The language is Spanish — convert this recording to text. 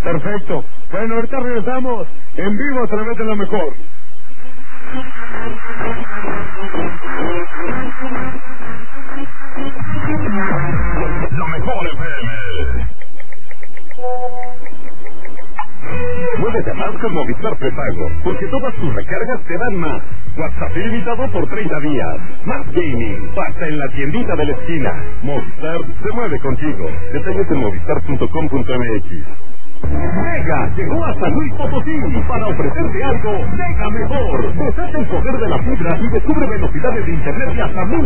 Perfecto. Bueno, ahorita regresamos en vivo a través de lo mejor. Lo mejor FM. Muévete más con Movistar Prepago, porque todas tus recargas te dan más. WhatsApp ilimitado por 30 días. Más gaming, hasta en la tiendita de la esquina. Movistar se mueve contigo. Detalles en movistar.com.mx. Mega llegó a San Luis Potosí para ofrecerte algo mega mejor. Desata el poder de la fibra y descubre velocidades de internet de hasta 1000